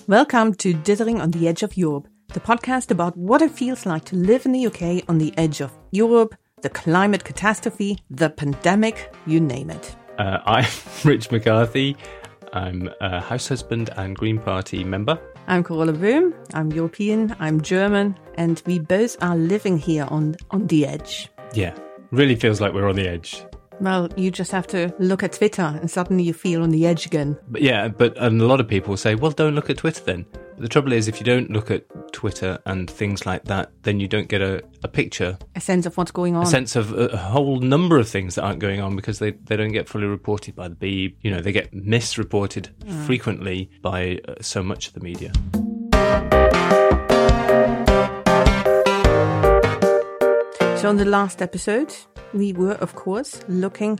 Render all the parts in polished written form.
Welcome to Dithering on the Edge of Europe, the podcast about what it feels like to live in the UK on the edge of Europe, the climate catastrophe, the pandemic, you name it. I'm Rich McCarthy. I'm a house husband and Green Party member. I'm Carola Böhm. I'm European, I'm German, and we both are living here on the edge. Yeah, really feels like we're on the edge. Well, you just have to look at Twitter and suddenly you feel on the edge again. But a lot of people say, well, don't look at Twitter then. But the trouble is, if you don't look at Twitter and things like that, then you don't get a picture. A sense of what's going on. A sense of a whole number of things that aren't going on because they don't get fully reported by the BE. You know, they get misreported frequently by so much of the media. So in the last episode, we were, of course, looking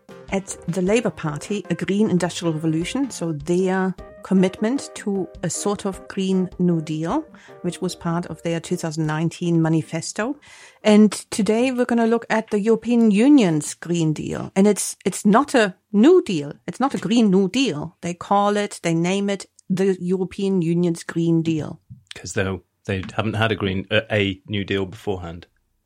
at the Labour Party, a Green Industrial Revolution, so their commitment to a sort of Green New Deal, which was part of their 2019 manifesto. And today we're going to look at the European Union's Green Deal. And it's not a New Deal. It's not a Green New Deal. They call it, they name it, the European Union's Green Deal. Because they haven't had a New Deal beforehand,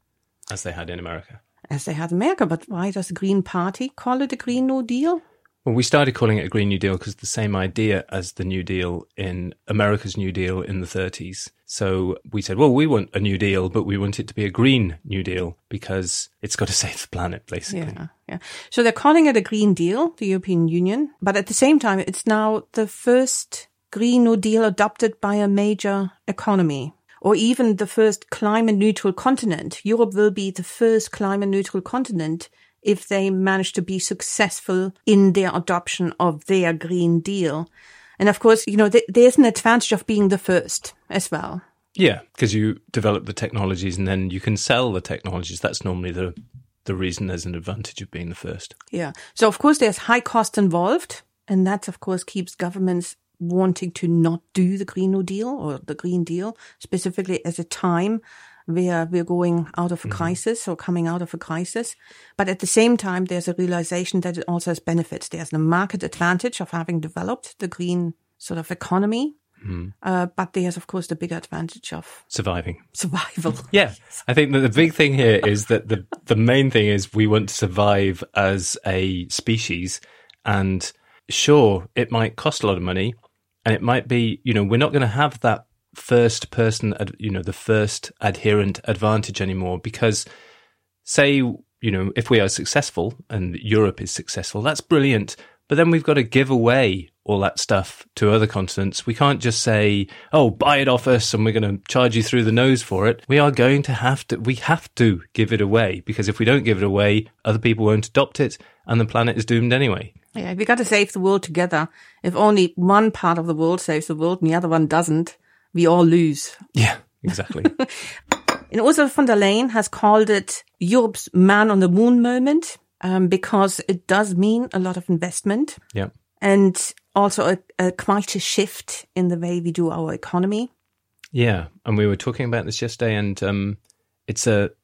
as they had in America. As they had in America, but why does the Green Party call it a Green New Deal? Well, we started calling it a Green New Deal because it's the same idea as the New Deal in America's New Deal in the 30s. So we said, well, we want a New Deal, but we want it to be a Green New Deal because it's got to save the planet, basically. Yeah. So they're calling it a Green Deal, the European Union, but at the same time, it's now the first Green New Deal adopted by a major economy. Or even the first climate-neutral continent. Europe will be the first climate-neutral continent if they manage to be successful in their adoption of their Green Deal. And of course, you know, there's an advantage of being the first as well. Yeah, because you develop the technologies and then you can sell the technologies. That's normally the reason there's an advantage of being the first. Yeah. So, of course, there's high cost involved. And that, of course, keeps governments wanting to not do the Green New Deal or the Green Deal, specifically at a time where we're going out of a crisis or coming out of a crisis. But at the same time, there's a realization that it also has benefits. There's a market advantage of having developed the green sort of economy. But there's, of course, the bigger advantage of survival. Yeah. I think that the big thing here is that the main thing is we want to survive as a species. And sure, it might cost a lot of money. And it might be, you know, we're not going to have that first person, you know, the first adherent advantage anymore because say, you know, if we are successful and Europe is successful, that's brilliant. But then we've got to give away all that stuff to other continents. We can't just say, oh, buy it off us and we're going to charge you through the nose for it. We have to give it away because if we don't give it away, other people won't adopt it and the planet is doomed anyway. Yeah, we got to save the world together. If only one part of the world saves the world and the other one doesn't, we all lose. Yeah, exactly. And Ursula von der Leyen has called it Europe's man on the moon moment because it does mean a lot of investment. Yeah. And also quite a shift in the way we do our economy. Yeah, and we were talking about this yesterday and it's the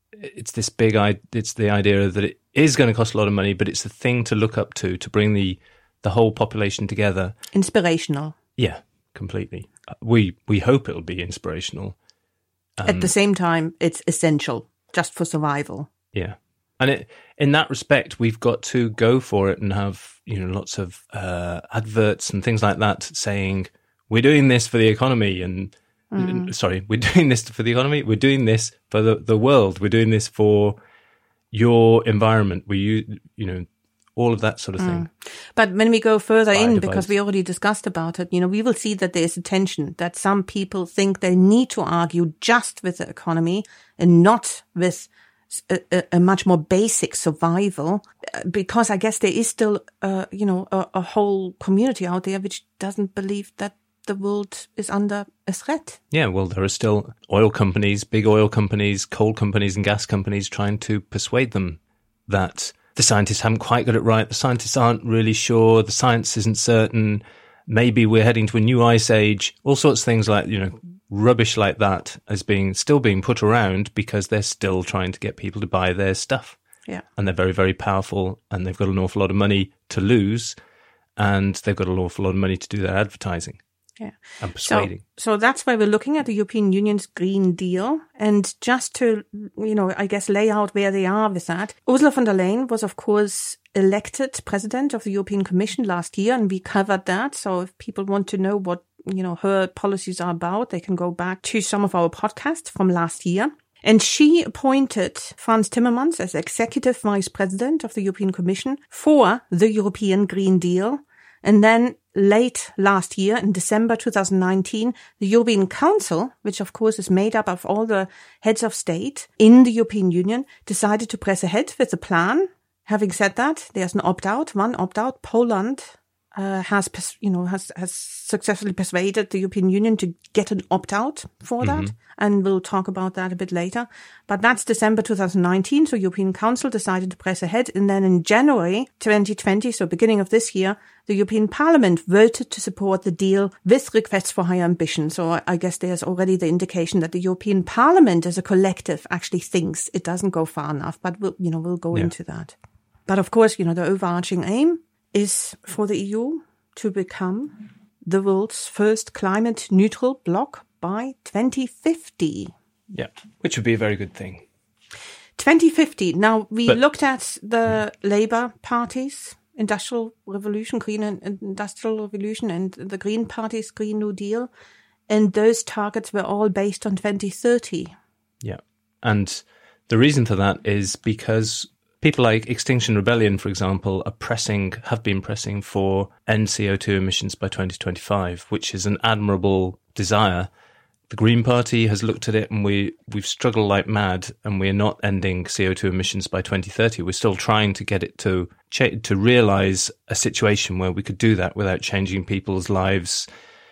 idea that it is going to cost a lot of money, but it's the thing to look up to bring the whole population together. Inspirational. Yeah, completely. We hope it'll be inspirational. At the same time, it's essential just for survival. Yeah. And in that respect, we've got to go for it and have, you know, lots of adverts and things like that saying, we're doing this for the economy and we're doing this for the economy. We're doing this for the world. We're doing this for your environment. You know, all of that sort of thing. But when we go further in, because we already discussed about it, you know, we will see that there's a tension that some people think they need to argue just with the economy and not with a much more basic survival, because I guess there is still, a whole community out there which doesn't believe that the world is under a threat. Yeah, well, there are still oil companies, big oil companies, coal companies and gas companies trying to persuade them that the scientists haven't quite got it right. The scientists aren't really sure. The science isn't certain. Maybe we're heading to a new ice age. All sorts of things like, you know, rubbish like that as still being put around because they're still trying to get people to buy their stuff. Yeah. And they're very, very powerful and they've got an awful lot of money to lose and they've got an awful lot of money to do their advertising. Yeah. and persuading. So that's why we're looking at the European Union's Green Deal. And just to, I guess lay out where they are with that. Ursula von der Leyen was, of course, elected president of the European Commission last year, and we covered that. So if people want to know what, her policies are about, they can go back to some of our podcasts from last year. And she appointed Frans Timmermans as executive vice president of the European Commission for the European Green Deal. And then late last year, in December 2019, the European Council, which of course is made up of all the heads of state in the European Union, decided to press ahead with the plan. Having said that, there's one opt-out. Poland has successfully persuaded the European Union to get an opt-out for that. And we'll talk about that a bit later. But that's December 2019. So European Council decided to press ahead. And then in January 2020, so beginning of this year, the European Parliament voted to support the deal with requests for higher ambition. So I guess there's already the indication that the European Parliament as a collective actually thinks it doesn't go far enough. But we'll go into that. But of course, the overarching aim is for the EU to become the world's first climate neutral bloc by 2050. Yeah, which would be a very good thing. 2050. Now, we looked at the Labour Party's Industrial Revolution, Green Industrial Revolution, and the Green Party's Green New Deal, and those targets were all based on 2030. Yeah, and the reason for that is because people like Extinction Rebellion, for example, have been pressing for end CO2 emissions by 2025, which is an admirable desire. The Green Party has looked at it, and we've struggled like mad, and we're not ending CO2 emissions by 2030. We're still trying to get it to realise a situation where we could do that without changing people's lives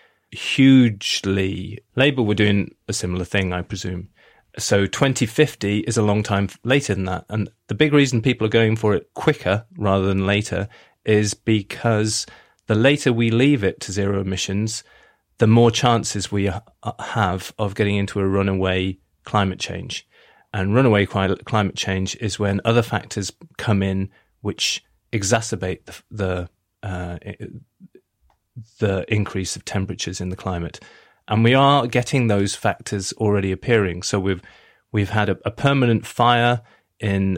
hugely. Labour were doing a similar thing, I presume. So 2050 is a long time later than that. And the big reason people are going for it quicker rather than later is because the later we leave it to zero emissions, the more chances we have of getting into a runaway climate change. And runaway climate change is when other factors come in which exacerbate the increase of temperatures in the climate. And we are getting those factors already appearing. So we've had a permanent fire in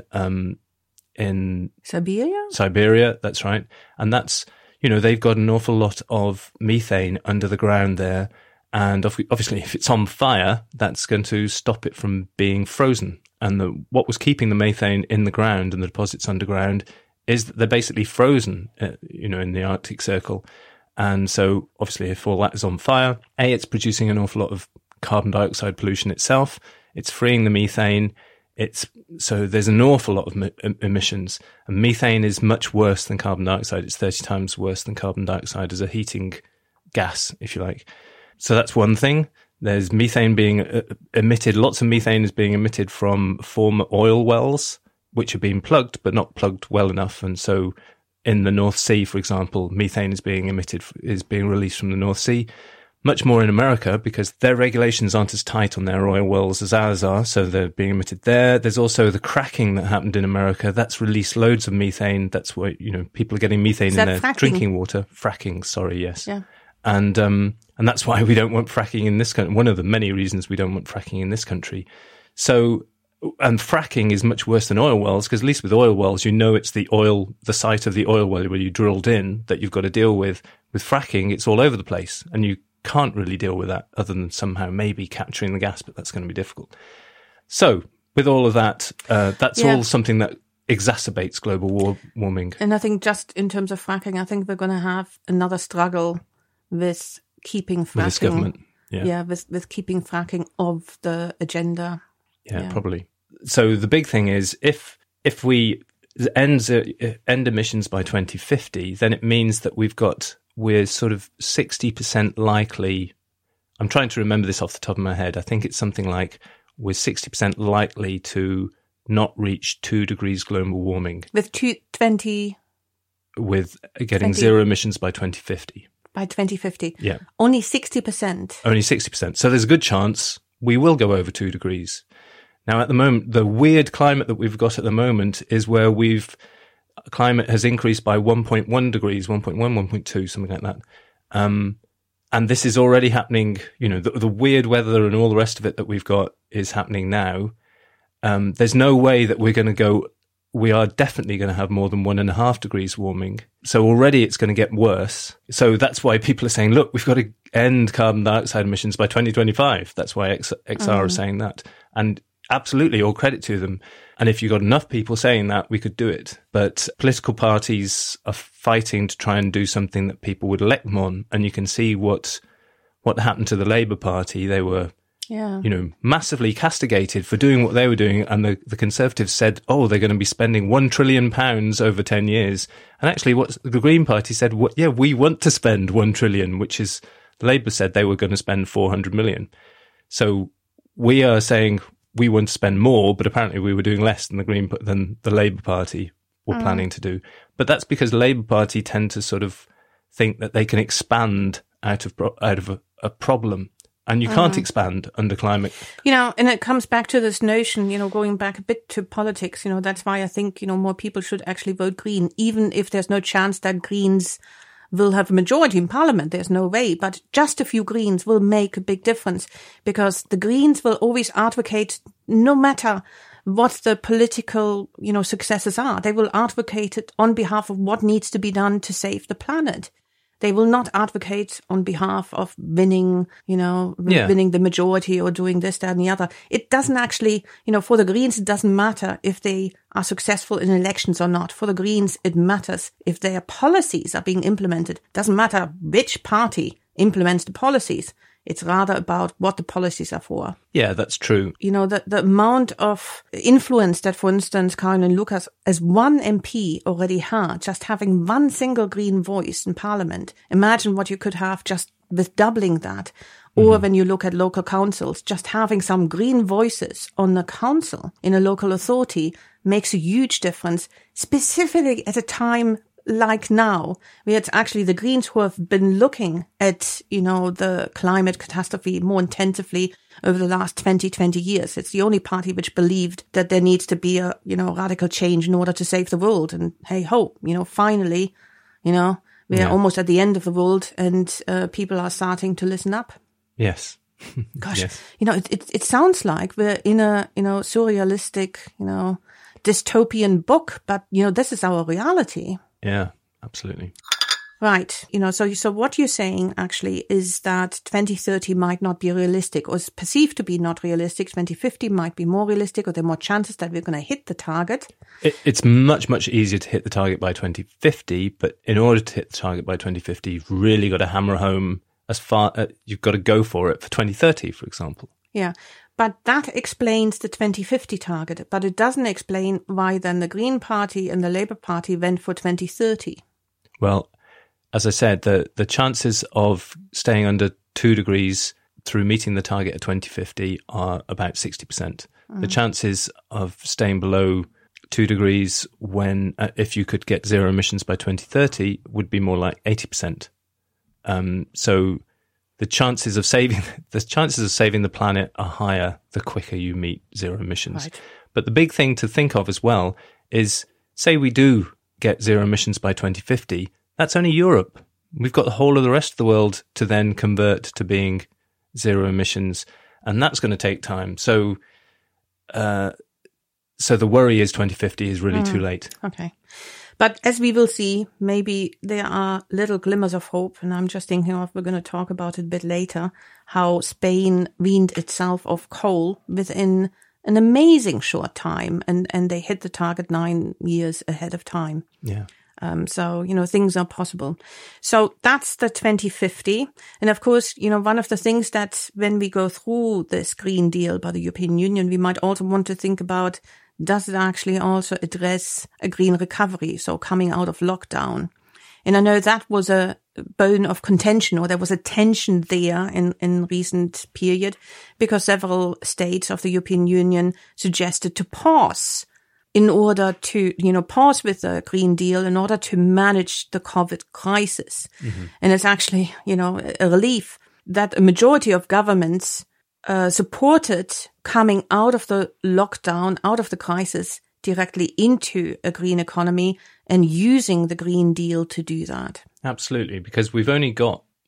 Siberia, that's right. And that's, they've got an awful lot of methane under the ground there. And obviously, if it's on fire, that's going to stop it from being frozen. And what was keeping the methane in the ground and the deposits underground is that they're basically frozen, in the Arctic Circle. And so, obviously, if all that is on fire, it's producing an awful lot of carbon dioxide pollution itself. It's freeing the methane. So there's an awful lot of emissions. And methane is much worse than carbon dioxide. It's 30 times worse than carbon dioxide as a heating gas, if you like. So that's one thing. There's methane being emitted. Lots of methane is being emitted from former oil wells, which are being plugged, but not plugged well enough. And so in the North Sea, for example, methane is being released from the North Sea. Much more in America because their regulations aren't as tight on their oil wells as ours are, so they're being emitted there. There's also the cracking that happened in America. That's released loads of methane. That's why, people are getting methane in their drinking water. Fracking, sorry, yes. Yeah. And that's why we don't want fracking in this country. One of the many reasons we don't want fracking in this country. So, and fracking is much worse than oil wells because at least with oil wells, it's the site of the oil well where you drilled in that you've got to deal with. With fracking, it's all over the place and you can't really deal with that other than somehow maybe capturing the gas, but that's going to be difficult. So with all of that, that's all something that exacerbates global warming. And I think just in terms of fracking, I think we're going to have another struggle with keeping fracking. With this government. Yeah, with keeping fracking off the agenda. Yeah, probably. So the big thing is if we end emissions by 2050, then it means that we're sort of 60% likely. I'm trying to remember this off the top of my head. I think it's something like we're 60% likely to not reach 2 degrees global warming. With getting zero emissions by 2050. By 2050. Yeah. Only 60%. Only 60%. So there's a good chance we will go over 2 degrees. Now, at the moment, the weird climate that we've got at the moment is where climate has increased by 1.1 degrees, 1.1, 1.2, something like that. And this is already happening, the weird weather and all the rest of it that we've got is happening now. There's no way that we are definitely going to have more than 1.5 degrees warming. So already it's going to get worse. So that's why people are saying, look, we've got to end carbon dioxide emissions by 2025. That's why XR is saying that. And absolutely, all credit to them. And if you got enough people saying that, we could do it. But political parties are fighting to try and do something that people would elect them on. And you can see what happened to the Labour Party. They were massively castigated for doing what they were doing. And the Conservatives said, they're going to be spending £1 trillion over 10 years. And actually what the Green Party said, we want to spend 1 trillion, which is, the Labour said they were going to spend 400 million. So we are saying we want to spend more, but apparently we were doing less than the Labour Party were planning to do. But that's because the Labour Party tend to sort of think that they can expand out of a problem. And you can't expand under climate. And it comes back to this notion, going back a bit to politics, that's why I think, more people should actually vote Green, even if there's no chance that Greens will have a majority in parliament. There's no way, but just a few Greens will make a big difference, because the Greens will always advocate, no matter what the political, successes are, they will advocate it on behalf of what needs to be done to save the planet. They will not advocate on behalf of winning, winning the majority or doing this, that, and the other. It doesn't actually, for the Greens, it doesn't matter if they are successful in elections or not. For the Greens, it matters if their policies are being implemented. It doesn't matter which party implements the policies. It's rather about what the policies are for. Yeah, that's true. The amount of influence that, for instance, Caroline Lucas, as one MP already had, just having one single Green voice in Parliament. Imagine what you could have just with doubling that. Or when you look at local councils, just having some Green voices on the council in a local authority makes a huge difference, specifically at a time like now, where it's actually the Greens who have been looking at, the climate catastrophe more intensively over the last 20 years. It's the only party which believed that there needs to be a, radical change in order to save the world. And hey ho, finally, we're almost at the end of the world, and people are starting to listen up. Yes. Gosh, yes. It sounds like we're in a, surrealistic, dystopian book, but, this is our reality. Yeah, absolutely. Right. So what you're saying actually is that 2030 might not be realistic, or is perceived to be not realistic. 2050 might be more realistic, or there are more chances that we're going to hit the target. It's much, much easier to hit the target by 2050, but in order to hit the target by 2050, you've really got to hammer home you've got to go for it for 2030, for example. Yeah. But that explains the 2050 target, but it doesn't explain why then the Green Party and the Labour Party went for 2030. Well, as I said, the chances of staying under 2 degrees through meeting the target at 2050 are about 60%. The chances of staying below 2 degrees if you could get zero emissions by 2030 would be more like 80%. So the chances of saving the planet are higher the quicker you meet zero emissions. Right. But the big thing to think of as well is, say we do get zero emissions by 2050, that's only Europe. We've got the whole of the rest of the world to then convert to being zero emissions, and that's going to take time. So the worry is 2050 is really too late. Okay. But as we will see, maybe there are little glimmers of hope. And I'm just thinking we're going to talk about it a bit later, how Spain weaned itself of coal within an amazing short time. And they hit the target 9 years ahead of time. Yeah. So, things are possible. So that's the 2050. And of course, one of the things that when we go through this Green Deal by the European Union, we might also want to think about, does it actually also address a green recovery? So coming out of lockdown. And I know that was a bone of contention, or there was a tension there in recent period, because several states of the European Union suggested to pause in order to, pause with the Green Deal in order to manage the COVID crisis. Mm-hmm. And it's actually, a relief that a majority of governments supported coming out of the lockdown, out of the crisis, directly into a green economy and using the Green Deal to do that. Absolutely, because we've only got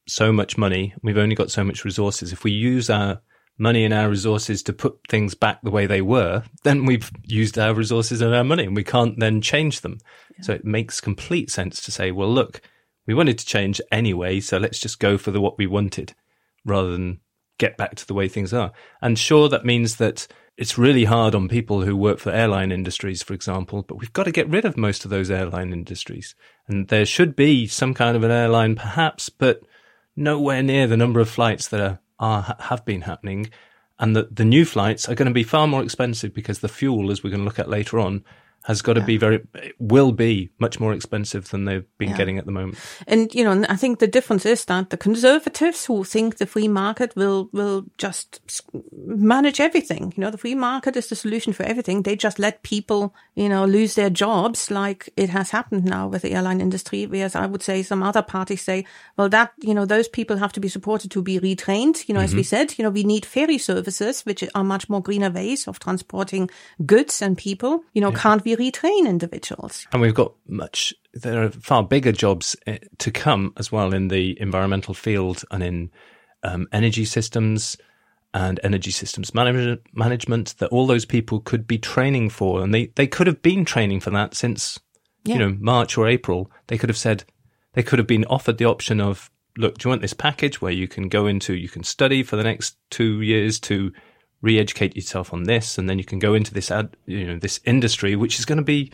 so much money. We've only got so much resources. If we use our money and our resources to put things back the way they were, then we've used our resources and our money, and we can't then change them. Yeah. So it makes complete sense to say, well, look, we wanted to change anyway, so let's just go for what we wanted rather than get back to the way things are. And sure, that means that it's really hard on people who work for airline industries, for example, but we've got to get rid of most of those airline industries. And there should be some kind of an airline perhaps, but nowhere near the number of flights that have been happening. And the new flights are going to be far more expensive because the fuel, as we're going to look at later on, has got to will be much more expensive than they've been getting at the moment. And, I think the difference is that the conservatives who think the free market will just manage everything, the free market is the solution for everything. They just let people, lose their jobs like it has happened now with the airline industry. Whereas I would say some other parties say, well, that, those people have to be supported to be retrained. As we said, we need ferry services, which are much more greener ways of transporting goods and people. Can't we retrain individuals? And we've got there are far bigger jobs to come as well in the environmental field and in energy systems and energy systems management that all those people could be training for. And they could have been training for that since, March or April. They could have been offered the option of, look, do you want this package where you can you can study for the next 2 years to re-educate yourself on this, and then you can go into this this industry, which is going to be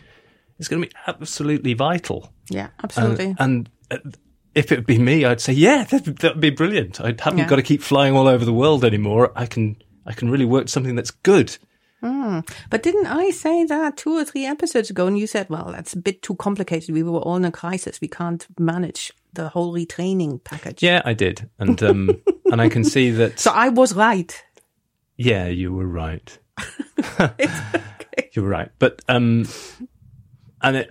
absolutely vital. Yeah, absolutely. And if it would be me, I'd say, yeah, that'd be brilliant. I haven't got to keep flying all over the world anymore. I can really work something that's good. But didn't I say that 2 or 3 episodes ago? And you said, well, that's a bit too complicated. We were all in a crisis. We can't manage the whole retraining package. Yeah, I did, and and I can see that. So I was right. Yeah, you were right. You were right. But, and it,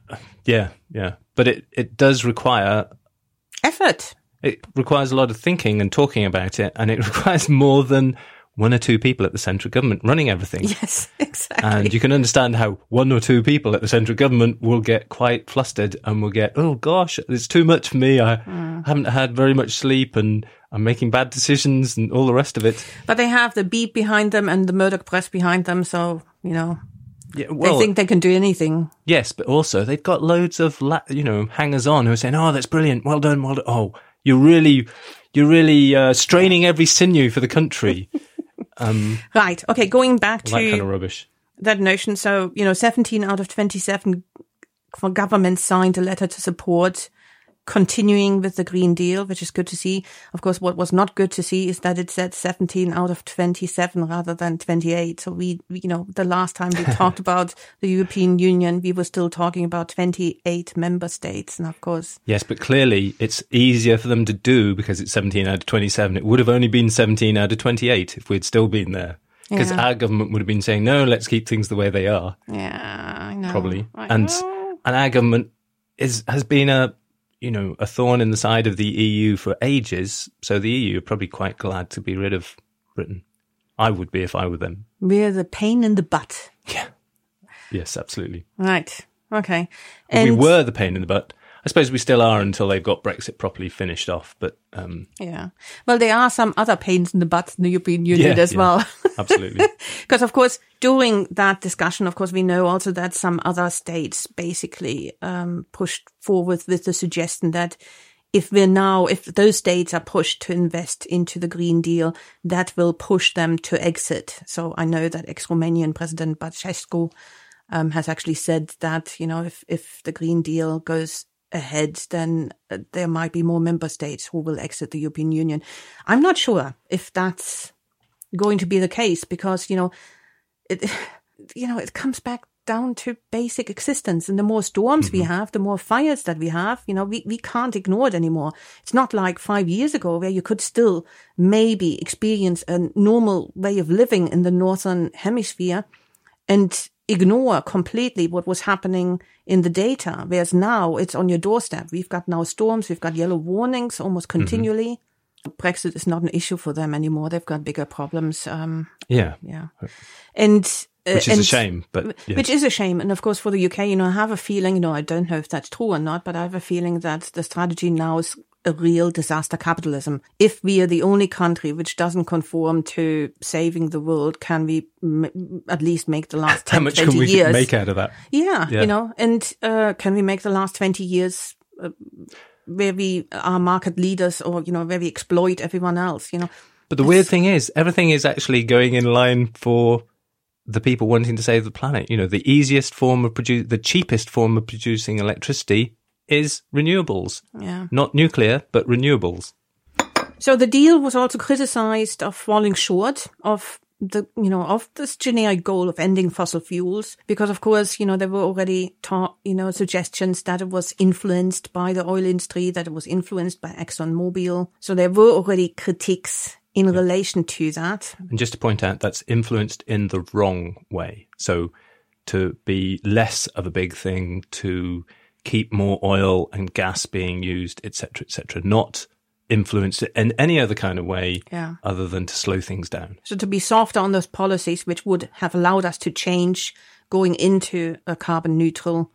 but it does require effort. It requires a lot of thinking and talking about it. And it requires more than 1 or 2 people at the central government running everything. Yes, exactly. And you can understand how 1 or 2 people at the central government will get quite flustered and will get, oh gosh, it's too much for me. I haven't had very much sleep and I'm making bad decisions and all the rest of it. But they have the Beep behind them and the Murdoch press behind them. So, they think they can do anything. Yes, but also they've got loads of, hangers on who are saying, oh, that's brilliant. Well done. Well done. Oh, you're really straining every sinew for the country. Right. Okay. Going back to that kind of rubbish. That notion. So, 17 out of 27 governments signed a letter to support continuing with the Green Deal, which is good to see. Of course, what was not good to see is that it said 17 out of 27 rather than 28. So we the last time we talked about the European Union, we were still talking about 28 member states. And of course. Yes, but clearly it's easier for them to do because it's 17 out of 27. It would have only been 17 out of 28 if we'd still been there. Because our government would have been saying, no, let's keep things the way they are. Yeah, I know. Probably. And our government has been a thorn in the side of the EU for ages. So the EU are probably quite glad to be rid of Britain. I would be if I were them. We're the pain in the butt. Yeah. Yes, absolutely. Right. Okay. We were the pain in the butt. I suppose we still are until they've got Brexit properly finished off. But yeah. Well, there are some other pains in the butt in the European Union as well. Absolutely. Because, of course, during that discussion, of course, we know also that some other states basically pushed forward with the suggestion that if those states are pushed to invest into the Green Deal, that will push them to exit. So I know that ex-Romanian President Băsescu has actually said that, if the Green Deal goes ahead, then there might be more member states who will exit the European Union. I'm not sure if that's going to be the case because, it comes back down to basic existence. And the more storms we have, the more fires that we have, we can't ignore it anymore. It's not like 5 years ago where you could still maybe experience a normal way of living in the Northern Hemisphere and ignore completely what was happening in the data, whereas now it's on your doorstep. We've got now storms, we've got yellow warnings almost continually. Brexit is not an issue for them anymore. They've got bigger problems. Yeah. And which is a shame, but yes. Which is a shame. And of course, for the UK, I have a feeling, I don't know if that's true or not, but I have a feeling that the strategy now is a real disaster capitalism. If we are the only country which doesn't conform to saving the world, can we at least make the last 10, 20 years? How much can we make out of that? Yeah, you know, and can we make the last 20 years where we are market leaders, or, you know, where we exploit everyone else, you know? But the weird thing is, everything is actually going in line for the people wanting to save the planet. You know, the cheapest form of producing electricity is renewables. Yeah. Not nuclear, but renewables. So the deal was also criticized of falling short of of this generic goal of ending fossil fuels, because of course, you know, there were already suggestions that it was influenced by the oil industry, that it was influenced by ExxonMobil. So there were already critiques in relation to that. And just to point out, that's influenced in the wrong way. So to be less of a big thing, to keep more oil and gas being used, et cetera, not influenced in any other kind of way other than to slow things down. So to be softer on those policies, which would have allowed us to change going into a carbon neutral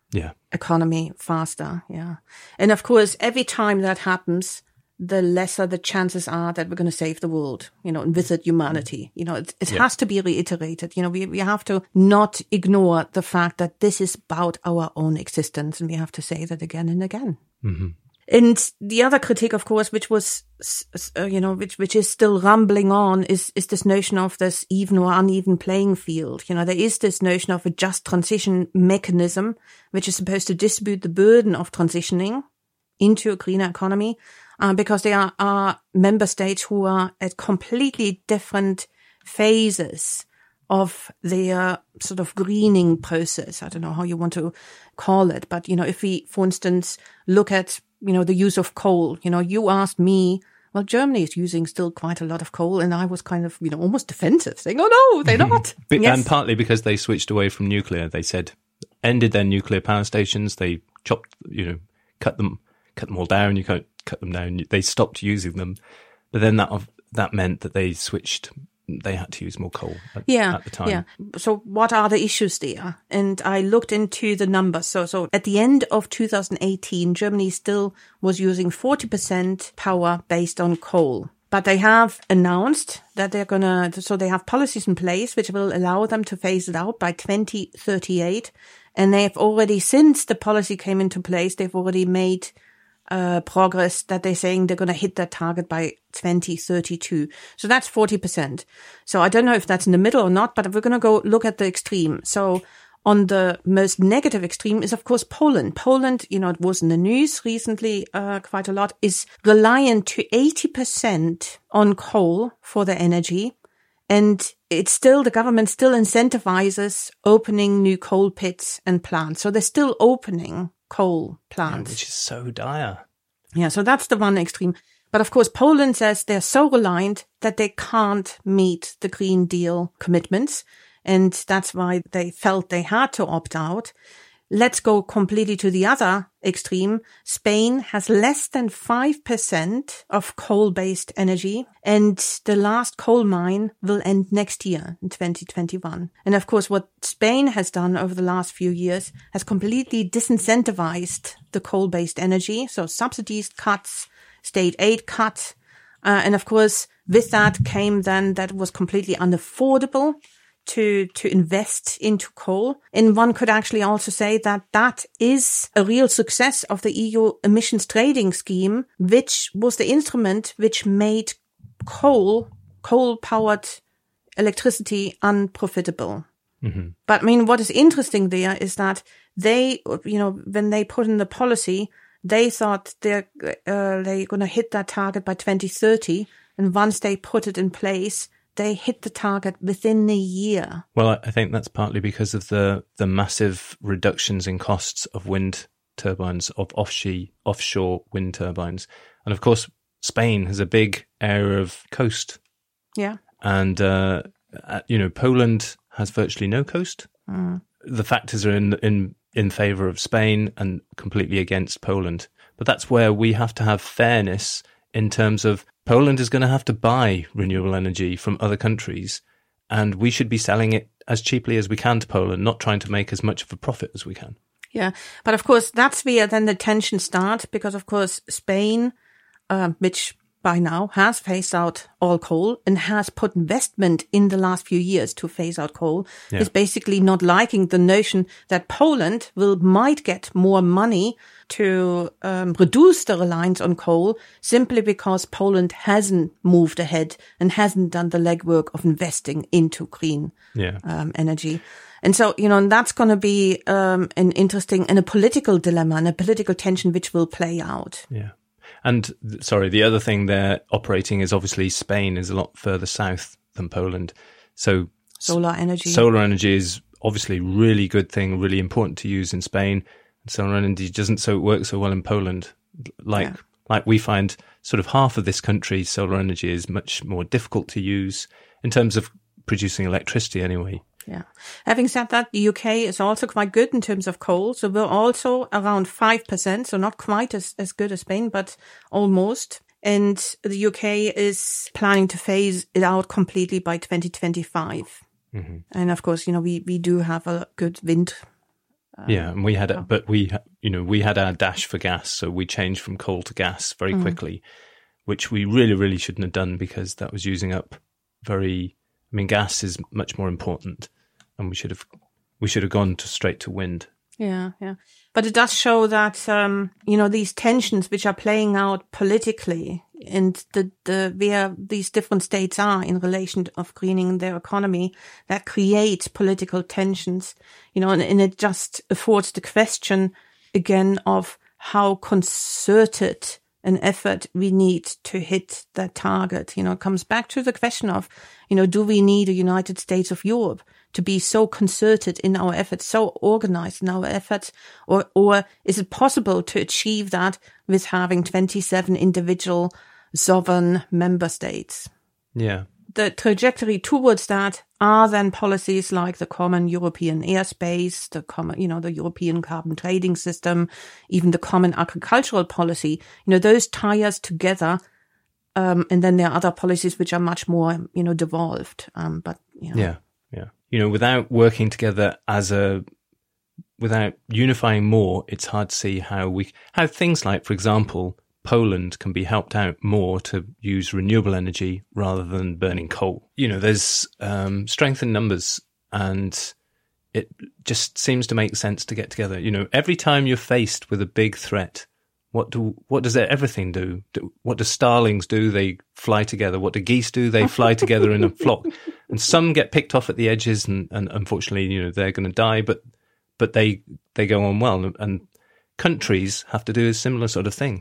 economy faster. Yeah. And of course, every time that happens, the lesser the chances are that we're going to save the world, you know, and with it humanity. You know, it has to be reiterated. You know, we have to not ignore the fact that this is about our own existence, and we have to say that again and again. Mm-hmm. And the other critique, of course, which was, which is still rumbling on, is this notion of this even or uneven playing field. You know, there is this notion of a just transition mechanism, which is supposed to distribute the burden of transitioning into a greener economy, because there are member states who are at completely different phases of their sort of greening process. I don't know how you want to call it, but, you know, if we, for instance, look at, you know, the use of coal, you know, you asked me, well, Germany is using still quite a lot of coal, and I was kind of, you know, almost defensive, saying, oh no, they're not. And partly because they switched away from nuclear. They said, ended their nuclear power stations, they chopped, you know, cut them all down, you can't cut them down, they stopped using them. But then that meant that they had to use more coal at the time. Yeah. So what are the issues there? And I looked into the numbers. So at the end of 2018, Germany still was using 40% power based on coal. But they have announced that they have policies in place which will allow them to phase it out by 2038. And they have already, since the policy came into place, they've already made progress that they're saying they're going to hit that target by 2032. So that's 40%. So I don't know if that's in the middle or not, but we're going to go look at the extreme. So on the most negative extreme is, of course, Poland. Poland, you know, it was in the news recently quite a lot, is reliant to 80% on coal for their energy. And the government still incentivizes opening new coal pits and plants. So they're still opening coal plants. Which is so dire. Yeah, so that's the one extreme. But of course, Poland says they're so reliant that they can't meet the Green Deal commitments. And that's why they felt they had to opt out. Let's go completely to the other extreme. Spain has less than 5% of coal-based energy, and the last coal mine will end next year in 2021. And of course, what Spain has done over the last few years has completely disincentivized the coal-based energy. So subsidies cuts, state aid cut. And of course, with that came then that it was completely unaffordable to invest into coal. And one could actually also say that that is a real success of the EU emissions trading scheme, which was the instrument which made coal-powered electricity unprofitable. Mm-hmm. But I mean, what is interesting there is that they, you know, when they put in the policy, they thought they're going to hit that target by 2030. And once they put it in place, they hit the target within a year. Well, I think that's partly because of the massive reductions in costs of wind turbines, of offshore wind turbines. And of course, Spain has a big area of coast. Yeah. And, you know, Poland has virtually no coast. Mm. The factors are in favor of Spain and completely against Poland. But that's where we have to have fairness in terms of Poland is going to have to buy renewable energy from other countries, and we should be selling it as cheaply as we can to Poland, not trying to make as much of a profit as we can. Yeah. But of course, that's where then the tension starts because, of course, Spain, which by now has phased out all coal and has put investment in the last few years to phase out coal, is basically not liking the notion that Poland might get more money to reduce the reliance on coal simply because Poland hasn't moved ahead and hasn't done the legwork of investing into green energy. And so, that's going to be an interesting and a political dilemma and a political tension which will play out. Yeah. And the other thing they're operating is obviously Spain is a lot further south than Poland. So solar energy is obviously a really good thing, really important to use in Spain. And solar energy doesn't work so well in Poland. Like we find sort of half of this country, solar energy is much more difficult to use in terms of producing electricity anyway. Yeah. Having said that, the UK is also quite good in terms of coal. So we're also around 5%. So not quite as good as Spain, but almost. And the UK is planning to phase it out completely by 2025. Mm-hmm. And of course, we do have a good wind. And we had our dash for gas. So we changed from coal to gas very quickly, which we really, really shouldn't have done because that was using up gas is much more important. And we should have gone straight to wind. Yeah. But it does show that, these tensions which are playing out politically and where these different states are in relation of greening their economy, that creates political tensions, and it just affords the question again of how concerted an effort we need to hit that target. It comes back to the question of, do we need a United States of Europe to be so concerted in our efforts, so organized in our efforts, or is it possible to achieve that with having 27 individual sovereign member states? Yeah. The trajectory towards that are then policies like the common European airspace, the common, the European carbon trading system, even the common agricultural policy. Those tie us together. And then there are other policies which are much more, devolved. Yeah. Without working together without unifying more, it's hard to see how things like, for example, Poland can be helped out more to use renewable energy rather than burning coal. There's strength in numbers, and it just seems to make sense to get together. Every time you're faced with a big threat, what does everything do? What do starlings do? They fly together. What do geese do? They fly together in a flock. And some get picked off at the edges, and unfortunately, they're going to die. But they go on well, and countries have to do a similar sort of thing.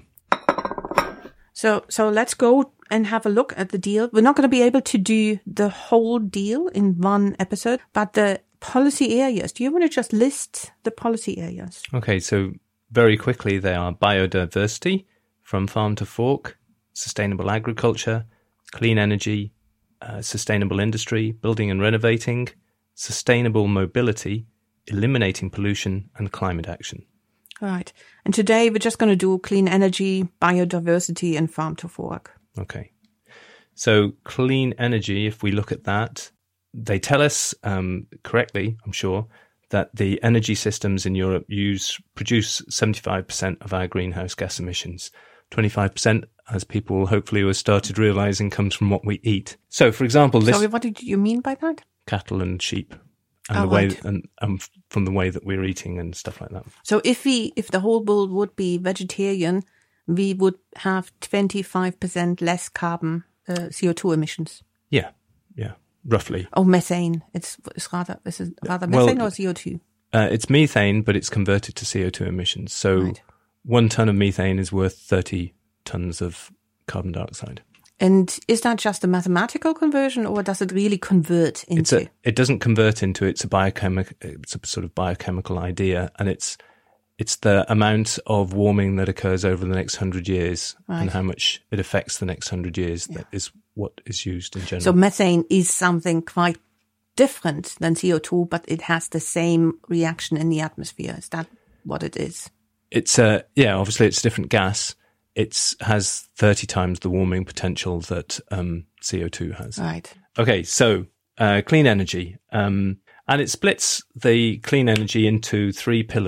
So let's go and have a look at the deal. We're not going to be able to do the whole deal in one episode, but the policy areas. Do you want to just list the policy areas? Okay, so very quickly, they are biodiversity, from farm to fork, sustainable agriculture, clean energy, sustainable industry, building and renovating, sustainable mobility, eliminating pollution, and climate action. Right. And today we're just going to do clean energy, biodiversity, and farm to fork. Okay. So clean energy, if we look at that, they tell us correctly, I'm sure, that the energy systems in Europe produce 75% of our greenhouse gas emissions. 25%, as people hopefully have started realizing, comes from what we eat. So, for example, Sorry, what did you mean by that? Cattle and sheep. And way and from the way that we're eating and stuff like that. So if the whole world would be vegetarian, we would have 25% less carbon CO2 emissions. Yeah, roughly. Oh, methane. Is it rather methane or CO2? It's methane, but it's converted to CO2 emissions. So 1 ton of methane is worth 30 tons of carbon dioxide. And is that just a mathematical conversion, or does it really convert into? It doesn't convert into. It's a sort of biochemical idea, and it's the amount of warming that occurs over the next 100 years, and how much it affects the next 100 years. Yeah. That is what is used in general. So methane is something quite different than CO2, but it has the same reaction in the atmosphere. Is that what it is? It's obviously it's a different gas. It has 30 times the warming potential that CO2 has. Right. Okay, so clean energy. And it splits the clean energy into 3 pillars.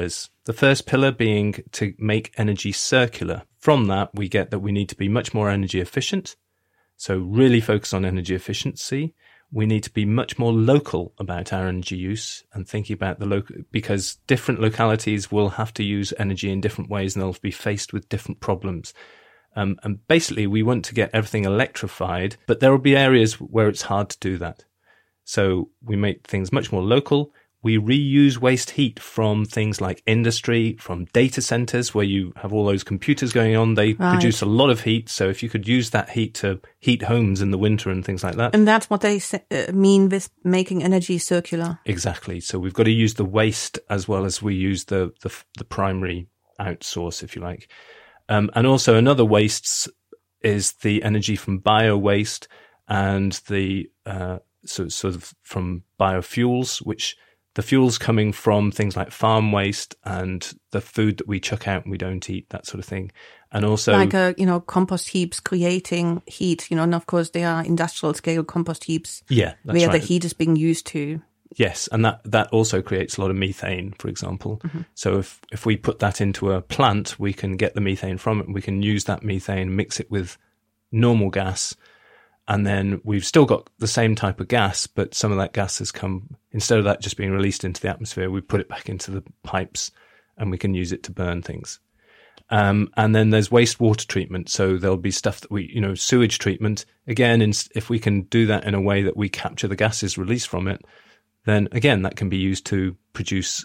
The first pillar being to make energy circular. From that, we get that we need to be much more energy efficient. So really focus on energy efficiency. We need to be much more local about our energy use and thinking about the local, because different localities will have to use energy in different ways and they'll be faced with different problems. And basically, we want to get everything electrified, but there will be areas where it's hard to do that. So we make things much more local. We reuse waste heat from things like industry, from data centers where you have all those computers going on. They produce a lot of heat. So if you could use that heat to heat homes in the winter and things like that. And that's what they mean with making energy circular. Exactly. So we've got to use the waste as well as we use the primary outsource, if you like. And also another waste is the energy from bio-waste and the sort of from biofuels, which the fuels coming from things like farm waste and the food that we chuck out and we don't eat, that sort of thing. And also like, compost heaps creating heat, and of course there are industrial scale compost heaps where the heat is being used to. Yes, and that also creates a lot of methane, for example. Mm-hmm. So if we put that into a plant, we can get the methane from it and we can use that methane, mix it with normal gas, and then we've still got the same type of gas, but some of that gas has come, instead of that just being released into the atmosphere, we put it back into the pipes and we can use it to burn things. And then there's wastewater treatment. So there'll be stuff that sewage treatment. Again, if we can do that in a way that we capture the gases released from it, then again, that can be used to produce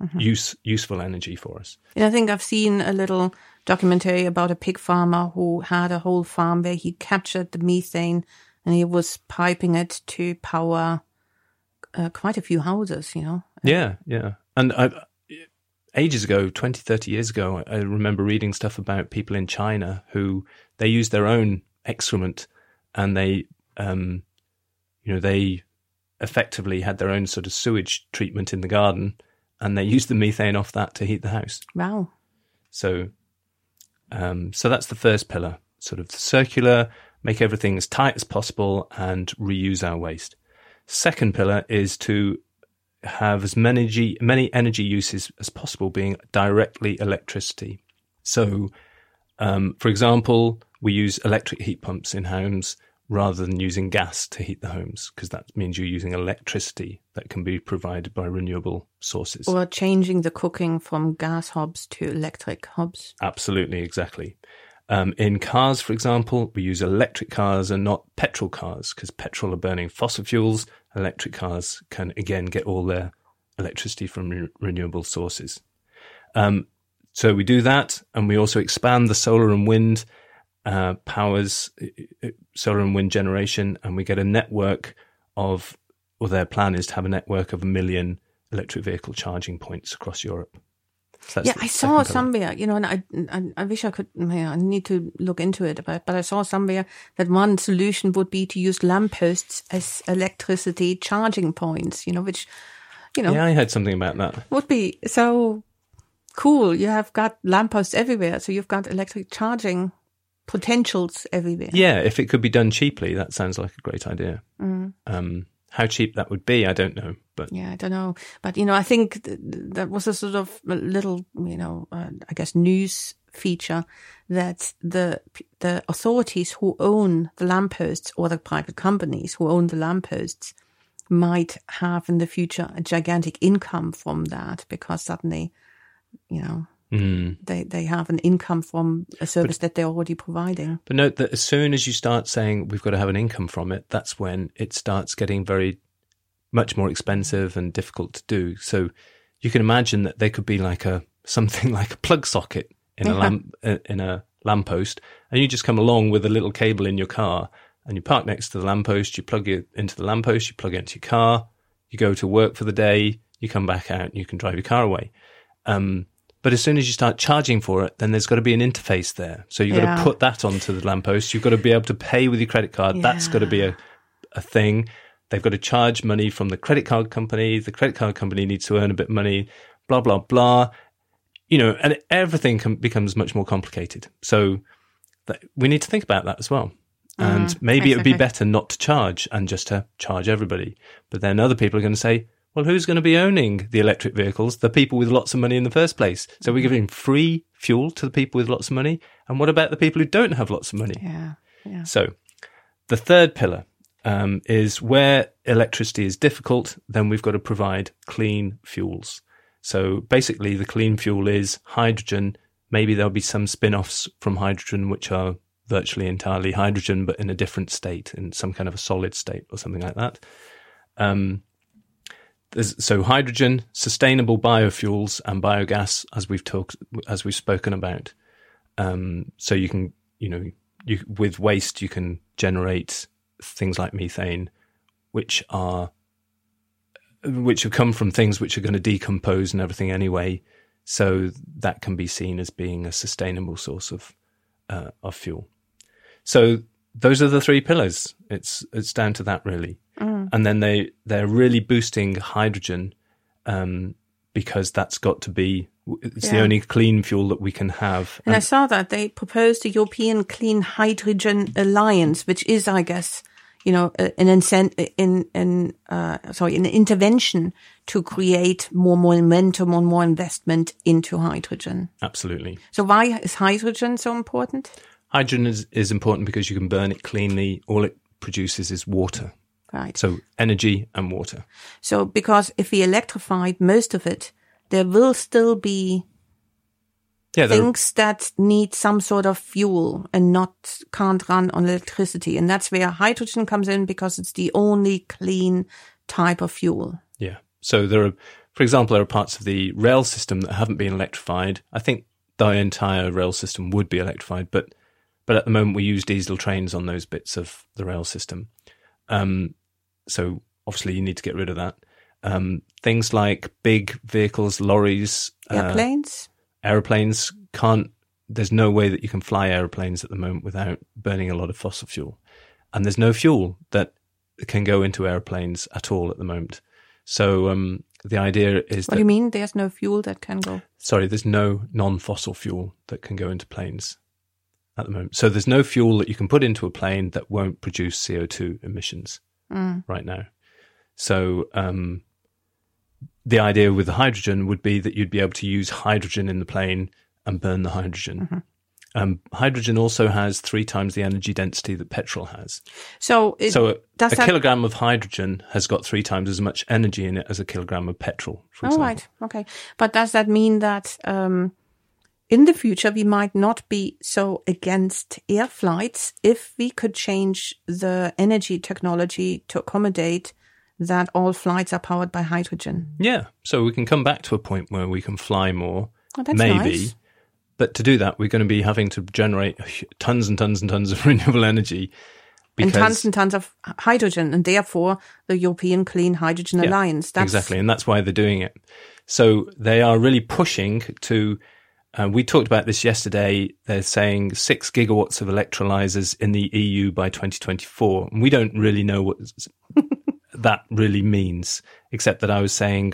useful energy for us. And I think I've seen a little documentary about a pig farmer who had a whole farm where he captured the methane and he was piping it to power quite a few houses, Yeah. And ages ago, 20, 30 years ago, I remember reading stuff about people in China who they use their own excrement and they effectively had their own sort of sewage treatment in the garden and they used the methane off that to heat the house. Wow. So that's the first pillar, sort of circular, make everything as tight as possible and reuse our waste. Second pillar is to have as many energy uses as possible being directly electricity. So, for example, we use electric heat pumps in homes rather than using gas to heat the homes, because that means you're using electricity that can be provided by renewable sources. Or changing the cooking from gas hobs to electric hobs. Absolutely, exactly. In cars, for example, we use electric cars and not petrol cars, because petrol are burning fossil fuels. Electric cars can, again, get all their electricity from renewable sources. So we do that, and we also expand the solar and wind powers, solar and wind generation, and we get a network their plan is to have a network of 1 million electric vehicle charging points across Europe. So I saw somewhere, and I wish I could, I need to look into it, but I saw somewhere that one solution would be to use lampposts as electricity charging points, which, Yeah, I heard something about that. Would be so cool. You have got lampposts everywhere, so you've got electric charging potentials everywhere. Yeah, if it could be done cheaply, that sounds like a great idea. How cheap that would be, I don't know. But yeah, I don't know. But, I think that was a sort of a little, I guess, news feature that the authorities who own the lampposts or the private companies who own the lampposts might have in the future a gigantic income from that, because suddenly, they have an income from a service that they're already providing. But note that as soon as you start saying we've got to have an income from it, that's when it starts getting very much more expensive and difficult to do. So you can imagine that there could be something like a plug socket in a lamppost, and you just come along with a little cable in your car and you park next to the lamppost, you plug it into the lamppost, you plug it into your car, you go to work for the day, you come back out and you can drive your car away. But as soon as you start charging for it, then there's got to be an interface there. So you've got to put that onto the lamppost. You've got to be able to pay with your credit card. Yeah. That's got to be a thing. They've got to charge money from the credit card company. The credit card company needs to earn a bit of money, blah, blah, blah. And everything becomes much more complicated. So we need to think about that as well. And maybe it would be better not to charge and just to charge everybody. But then other people are going to say, Well, who's going to be owning the electric vehicles? The people with lots of money in the first place. So we're giving free fuel to the people with lots of money. And what about the people who don't have lots of money? Yeah. So the third pillar is where electricity is difficult, then we've got to provide clean fuels. So basically the clean fuel is hydrogen. Maybe there'll be some spin-offs from hydrogen which are virtually entirely hydrogen, but in a different state, in some kind of a solid state or something like that. So hydrogen, sustainable biofuels, and biogas, as we've spoken about. So you can, with waste, you can generate things like methane, which have come from things which are going to decompose and everything anyway. So that can be seen as being a sustainable source of fuel. So those are the three pillars. It's down to that really. And then they're really boosting hydrogen because that's got to be, it's the only clean fuel that we can have. And I saw that they proposed the European Clean Hydrogen Alliance, which is, I guess, an intervention to create more momentum or more investment into hydrogen. Absolutely. So why is hydrogen so important? Hydrogen is important because you can burn it cleanly. All it produces is water. Right. So energy and water. So because if we electrified most of it, there will still be things that need some sort of fuel and can't run on electricity. And that's where hydrogen comes in because it's the only clean type of fuel. Yeah. So for example, there are parts of the rail system that haven't been electrified. I think the entire rail system would be electrified, but at the moment we use diesel trains on those bits of the rail system. So obviously you need to get rid of that. Things like big vehicles, lorries, airplanes there's no way that you can fly airplanes at the moment without burning a lot of fossil fuel. And there's no fuel that can go into airplanes at all at the moment. So the idea is What do you mean there's no fuel that can go? Sorry, there's no non-fossil fuel that can go into planes at the moment. So there's no fuel that you can put into a plane that won't produce CO2 emissions right now. So the idea with the hydrogen would be that you'd be able to use hydrogen in the plane and burn the hydrogen. Hydrogen also has 3 times the energy density that petrol has. So a kilogram of hydrogen has got 3 times as much energy in it as a kilogram of petrol, for example. Right. Okay. But does that mean that in the future we might not be so against air flights if we could change the energy technology to accommodate that all flights are powered by hydrogen? Yeah. So we can come back to a point where we can fly more, that's maybe. Nice. But to do that, we're going to be having to generate tons and tons and tons of renewable energy. And tons of hydrogen, and therefore the European Clean Hydrogen Alliance. Exactly, and that's why they're doing it. So they are really pushing to, we talked about this yesterday, they're saying 6 gigawatts of electrolyzers in the EU by 2024. And we don't really know what that really means, except that I was saying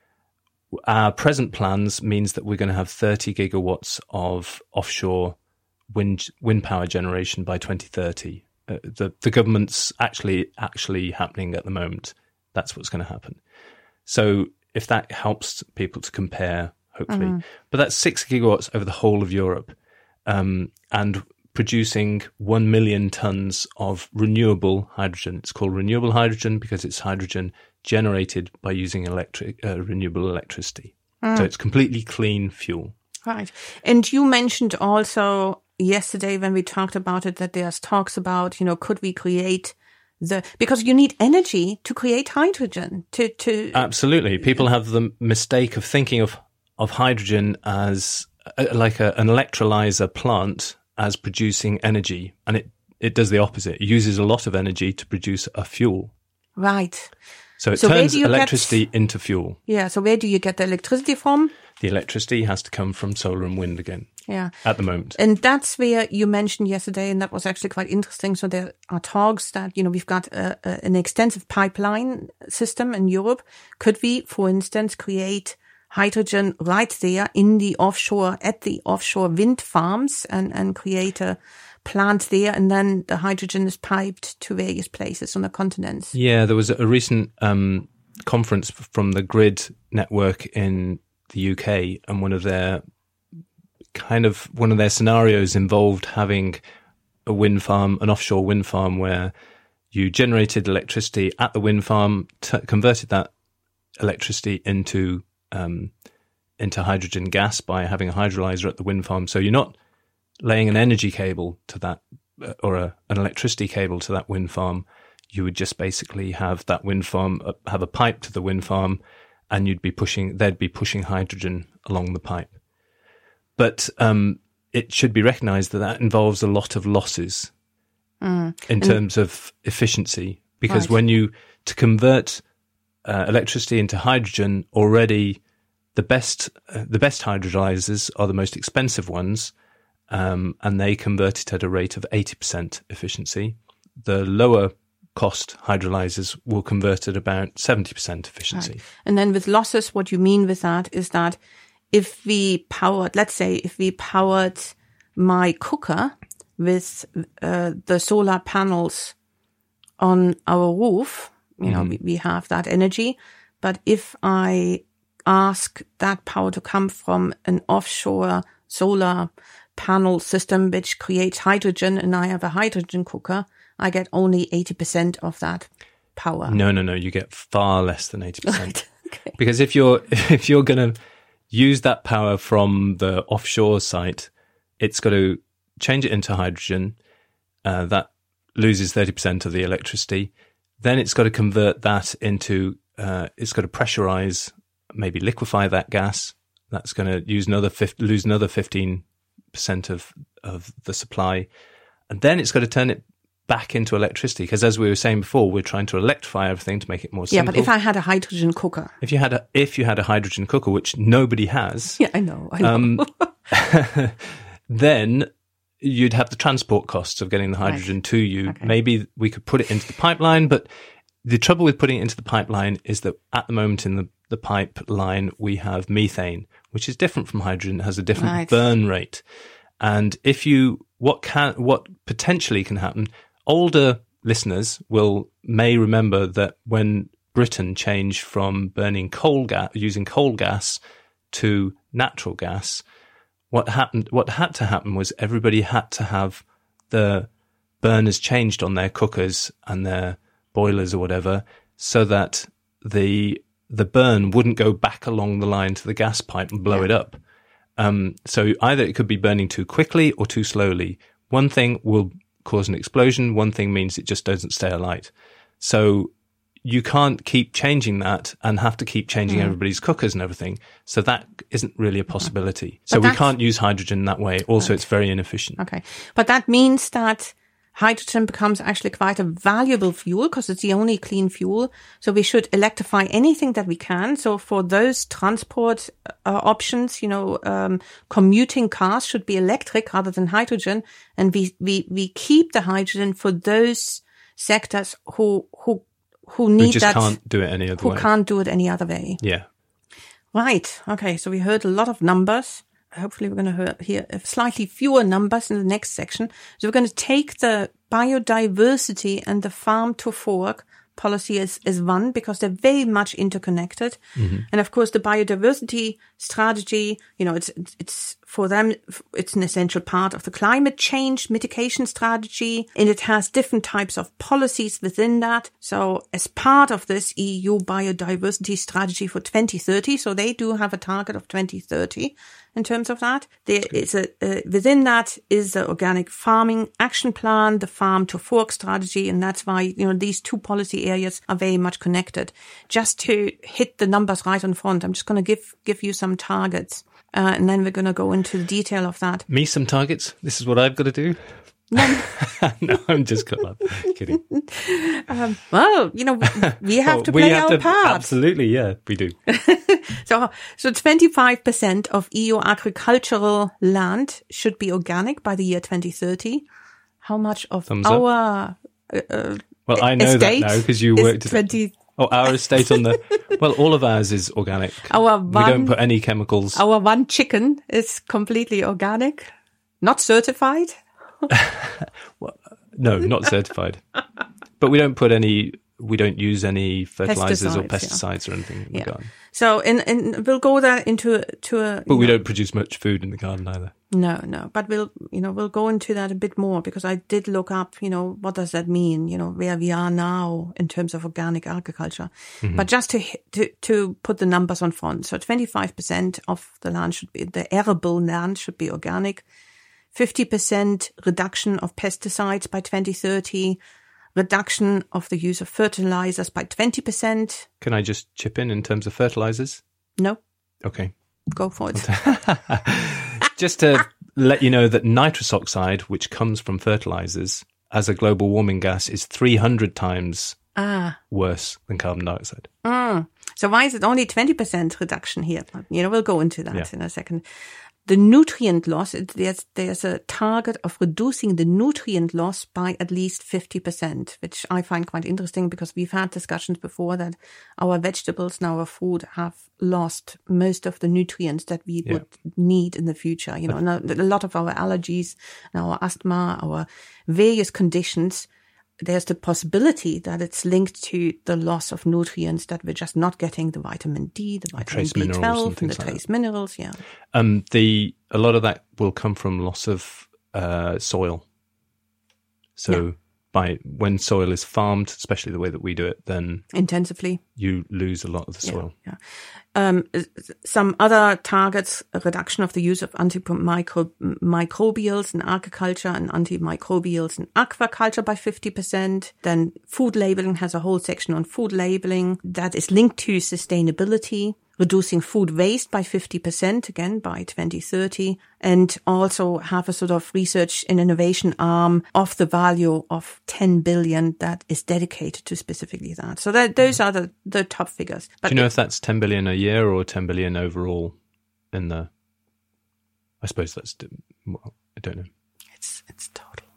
our present plans means that we're going to have 30 gigawatts of offshore wind power generation by 2030. The government's actually happening at the moment. That's what's going to happen. So if that helps people to compare, hopefully. But that's 6 gigawatts over the whole of Europe, and producing 1 million tons of renewable hydrogen. It's called renewable hydrogen because it's hydrogen generated by using renewable electricity. So it's completely clean fuel. Right. And you mentioned also yesterday when we talked about it that there's talks about, could we create because you need energy to create hydrogen to Absolutely. People have the mistake of thinking of hydrogen as like an electrolyzer plant as producing energy, and it does the opposite. It uses a lot of energy to produce a fuel. Right. So it turns electricity into fuel. Yeah. So where do you get the electricity from? The electricity has to come from solar and wind again. Yeah. At the moment. And that's where you mentioned yesterday, and that was actually quite interesting. So there are talks that, we've got an extensive pipeline system in Europe. Could we, for instance, create hydrogen right there at the offshore wind farms and create a plant there, and then the hydrogen is piped to various places on the continents? Yeah, there was a recent conference from the Grid network in the UK, and one of their scenarios involved having a wind farm, an offshore wind farm, where you generated electricity at the wind farm, converted that electricity into hydrogen gas by having a hydrolyzer at the wind farm. So you're not laying an energy cable to that or an electricity cable to that wind farm. You would just basically have that wind farm have a pipe to the wind farm, and they'd be pushing hydrogen along the pipe. But it should be recognised that involves a lot of losses in terms of efficiency, because when to convert electricity into hydrogen, already the best hydrolyzers are the most expensive ones, and they convert it at a rate of 80% efficiency. The lower cost hydrolyzers will convert at about 70% efficiency. Right. And then with losses, what you mean with that is that if we powered my cooker with the solar panels on our roof, we have that energy. But if I ask that power to come from an offshore solar panel system which creates hydrogen, and I have a hydrogen cooker, I get only 80% of that power. No, you get far less than 80%. Right. Okay. Because if you're going to use that power from the offshore site, it's got to change it into hydrogen. That loses 30% of the electricity. Then it's got to convert that into, it's got to pressurize, maybe liquefy that gas. That's going to lose another 15% of the supply. And then it's got to turn it back into electricity, because as we were saying before, we're trying to electrify everything to make it more simple. Yeah, but if I had a hydrogen cooker. If you had a hydrogen cooker, which nobody has. Yeah, I know. Then you'd have the transport costs of getting the hydrogen to you. Okay. Maybe we could put it into the pipeline, but the trouble with putting it into the pipeline is that at the moment in the pipeline, we have methane, which is different from hydrogen. It has a different burn rate. And what potentially can happen, older listeners may remember that when Britain changed from using coal gas to natural gas, what had to happen was everybody had to have the burners changed on their cookers and their boilers or whatever, so that the burn wouldn't go back along the line to the gas pipe and blow it up. So either it could be burning too quickly or too slowly. One thing will cause an explosion. One thing means it just doesn't stay alight. So you can't keep changing that and have to keep changing everybody's cookers and everything. So that isn't really a possibility. So we can't use hydrogen that way. Also, it's very inefficient. Okay. But that means that hydrogen becomes actually quite a valuable fuel because it's the only clean fuel. So we should electrify anything that we can. So for those transport options, commuting cars should be electric rather than hydrogen. And we keep the hydrogen for those sectors who need that. Can't do it any other way. Who can't do it any other way. Yeah. Right. Okay. So we heard a lot of numbers. Hopefully we're going to hear slightly fewer numbers in the next section. So we're going to take the biodiversity and the farm to fork policy as one, because they're very much interconnected. Mm-hmm. And of course, the biodiversity strategy, it's for them, it's an essential part of the climate change mitigation strategy, and it has different types of policies within that. So as part of this EU biodiversity strategy for 2030, so they do have a target of 2030 in terms of that. There is within that is the organic farming action plan, the farm to fork strategy, and that's why, these two policy areas are very much connected. Just to hit the numbers right on front, I'm just going to give you some targets. And then we're going to go into the detail of that. Me some targets? This is what I've got to do? No, no, I'm just kidding. We have to play our part. Absolutely, yeah, we do. So 25% of EU agricultural land should be organic by the year 2030. How much of our well, I know that now because you worked at our estate on the... Well, all of ours is organic. We don't put any chemicals. Our one chicken is completely organic, not certified. Well, no, not certified. But we don't put any we don't use any fertilizers or Pesticides, pesticides or anything in the garden. So we'll go there into a. But we don't produce much food in the garden either. No. But we'll go into that a bit more because I did look up, what does that mean? Where we are now in terms of organic agriculture. Mm-hmm. But just to put the numbers on front, so 25% of the land the arable land should be organic. 50% reduction of pesticides by 2030. Reduction of the use of fertilizers by 20%. Can I just chip in terms of fertilizers? No. Okay. Go for it. Just to let you know that nitrous oxide, which comes from fertilizers, as a global warming gas, is 300 times worse than carbon dioxide. So why is it only 20% reduction here? We'll go into that in a second. The nutrient loss, there's a target of reducing the nutrient loss by at least 50%, which I find quite interesting because we've had discussions before that our vegetables and our food have lost most of the nutrients that we would need in the future. And a lot of our allergies and our asthma, our various conditions, there's the possibility that it's linked to the loss of nutrients that we're just not getting, the vitamin D, the vitamin B12, and the trace minerals. Yeah. A lot of that will come from loss of soil. So when soil is farmed, especially the way that we do it, then intensively, you lose a lot of the soil. Yeah. Some other targets: a reduction of the use of antimicrobials in agriculture and antimicrobials in aquaculture by 50%. Then food labeling has a whole section on food labeling that is linked to sustainability. Reducing food waste by 50%, again, by 2030, and also have a sort of research and innovation arm of the value of 10 billion that is dedicated to specifically that. So those are the top figures. But do you know if that's 10 billion a year or 10 billion overall in the... I suppose that's... Well, I don't know. It's total.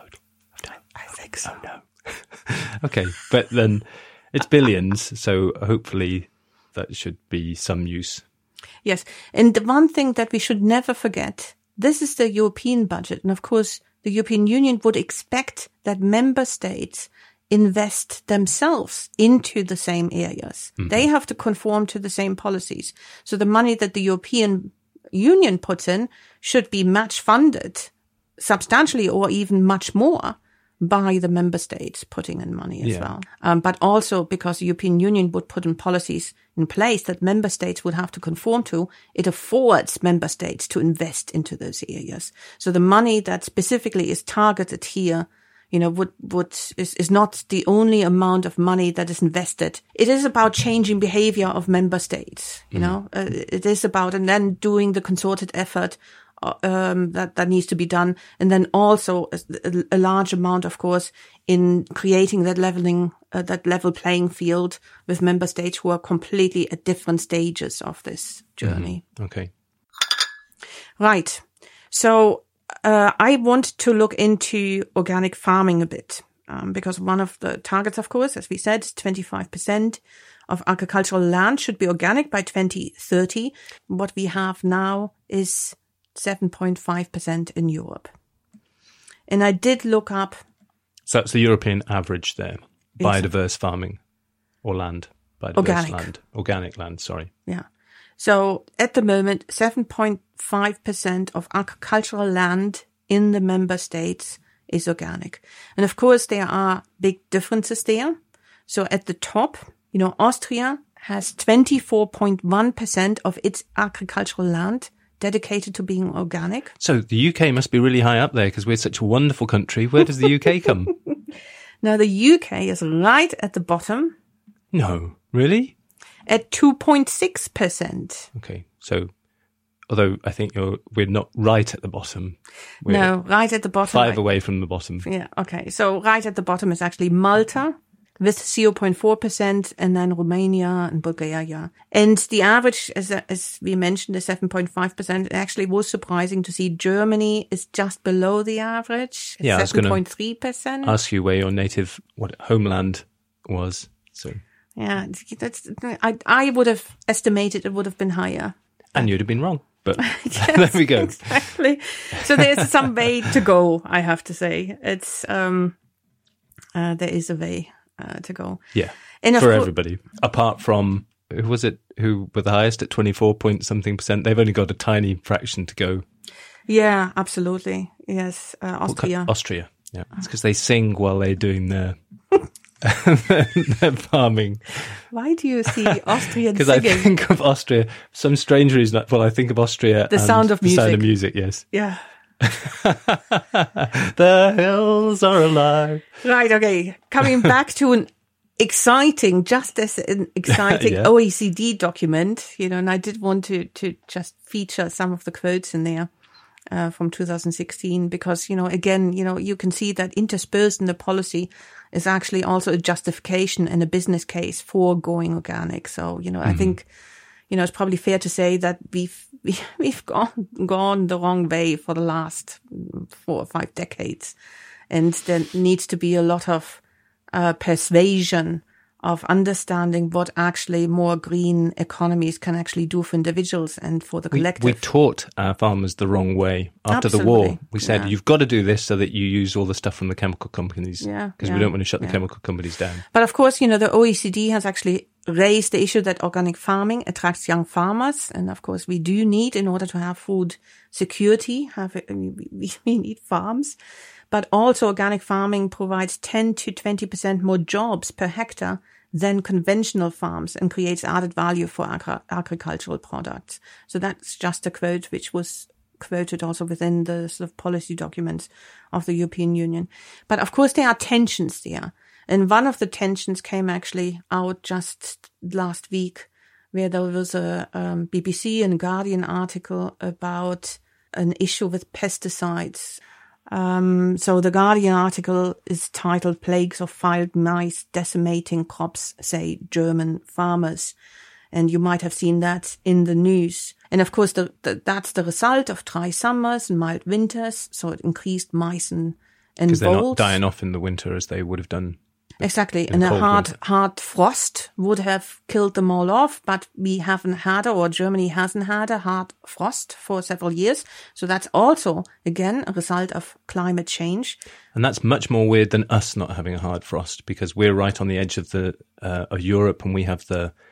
I think so. Oh, no. Okay, but then it's billions, so hopefully... that should be some use. Yes. And the one thing that we should never forget, this is the European budget. And of course, the European Union would expect that member states invest themselves into the same areas. Mm-hmm. They have to conform to the same policies. So the money that the European Union puts in should be match funded substantially or even much more by the member states putting in money as well. But also because the European Union would put in policies in place that member states would have to conform to, it affords member states to invest into those areas. So the money that specifically is targeted here, is not the only amount of money that is invested. It is about changing behavior of member states, it is about, and then doing the concerted effort that needs to be done. And then also a large amount, of course, in creating that level playing field with member states who are completely at different stages of this journey. Mm-hmm. Okay. Right. So, I want to look into organic farming a bit, because one of the targets, of course, as we said, 25% of agricultural land should be organic by 2030. What we have now is 7.5% in Europe. And I did look up. So that's the European average there. Biodiverse farming or land. Organic land, sorry. Yeah. So at the moment, 7.5% of agricultural land in the member states is organic. And of course, there are big differences there. So at the top, Austria has 24.1% of its agricultural land dedicated to being organic. So the UK must be really high up there because we're such a wonderful country. Where does the UK come? Now, the UK is right at the bottom. No, really? At 2.6%. Okay, so although I think we're not right at the bottom. No, right at the bottom. 5 away from the bottom. Yeah, okay. So right at the bottom is actually Malta with 0.4%, and then Romania and Bulgaria. And the average, as we mentioned, is 7.5%. It actually was surprising to see Germany is just below the average. It's 7.3%. Ask you where your native homeland was. So yeah, I would have estimated it would have been higher. And you'd have been wrong. But yes, there we go. Exactly. So there's some way to go, I have to say. It's there is a way. to go. Yeah, And for everybody, apart from, who was it who were the highest at 24-point-something%? They've only got a tiny fraction to go. Yeah, absolutely. Yes, Austria. Austria, yeah. It's because they sing while they're doing their farming. Why do you see Austrian Because singing? I think of Austria, some strange reason. Well, I think of Austria The sound of music. The sound of music, yes. Yeah. The hills are alive. Right, okay. Coming back to an exciting Yeah. OECD document, and I did want to just feature some of the quotes in there from 2016 because, again, you can see that interspersed in the policy is actually also a justification and a business case for going organic. So, I think, it's probably fair to say that we've gone the wrong way for the last 4 or 5 decades. And there needs to be a lot of persuasion of understanding what actually more green economies can actually do for individuals and for the collective. We taught our farmers the wrong way after the war. We said, you've got to do this so that you use all the stuff from the chemical companies. Because we don't want to shut the chemical companies down. But of course, the OECD has actually raised the issue that organic farming attracts young farmers. And of course, we do need, in order to have food security, we need farms. But also organic farming provides 10 to 20% more jobs per hectare than conventional farms and creates added value for agricultural products. So that's just a quote which was quoted also within the sort of policy documents of the European Union. But of course there are tensions there. And one of the tensions came actually out just last week where there was a BBC and Guardian article about an issue with pesticides. So the Guardian article is titled "Plagues of Wild Mice Decimating Crops, Say German Farmers." And you might have seen that in the news. And of course, that's the result of dry summers and mild winters. So it increased mice and because they're voles. not dying off in the winter as they would have done. Exactly. And a hard frost would have killed them all off, but we haven't had, or Germany hasn't had a hard frost for several years. So that's also, again, a result of climate change. And that's much more weird than us not having a hard frost because we're right on the edge of of Europe and we have